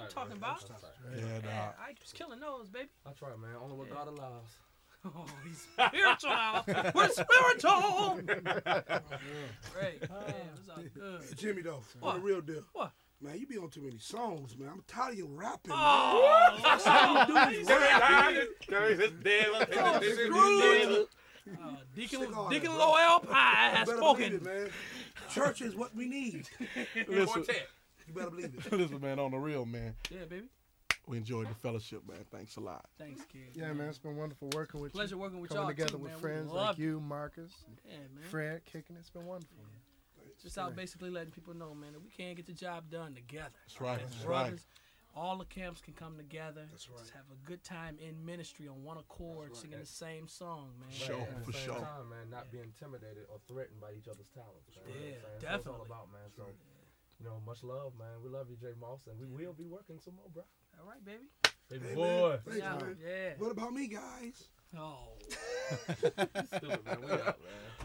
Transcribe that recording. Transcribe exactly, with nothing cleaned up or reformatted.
I'm talking about. Yeah, Yeah, dog. I was killing those, baby. That's right, man. Only what God allows. Oh, he's spiritual now. We're spiritual. Great. Yeah, it was all good. Jimmy, though, What? on the real deal. What? Man, you be on too many songs, man. I'm tired of you rapping, Oh, man. That's all you do is rap. Uh, Deacon, Stick on Deacon it, Lowell Pie You has better believe spoken. it, man. Church is what we need. Listen, You better believe it. listen, man, on the real, man. Yeah, baby. We enjoyed the fellowship, man. Thanks a lot. Thanks, kid. Yeah, man, it's been wonderful working with Pleasure you. working with Coming y'all together too, with man. We friends love like it. you, Marcus, Yeah, man. Fred, kicking it. It's been wonderful. Just out basically letting people know, man, that we can't get the job done together. That's right. As That's right. brothers, all the camps can come together. That's right. Just have a good time in ministry on one accord, singing the same song, man. Sure, Right, at for the same sure. time, man, not being intimidated or threatened by each other's talents. Man. Yeah, You know what I'm saying? So definitely. it's all about, man. So, you know, much love, man. We love you, Jay Moss, and we will be working some more, bro. All right, baby. Baby Hey, boy. man. Thanks, Yeah, man. yeah. What about me, guys? Oh. Stupid, man. We out, man.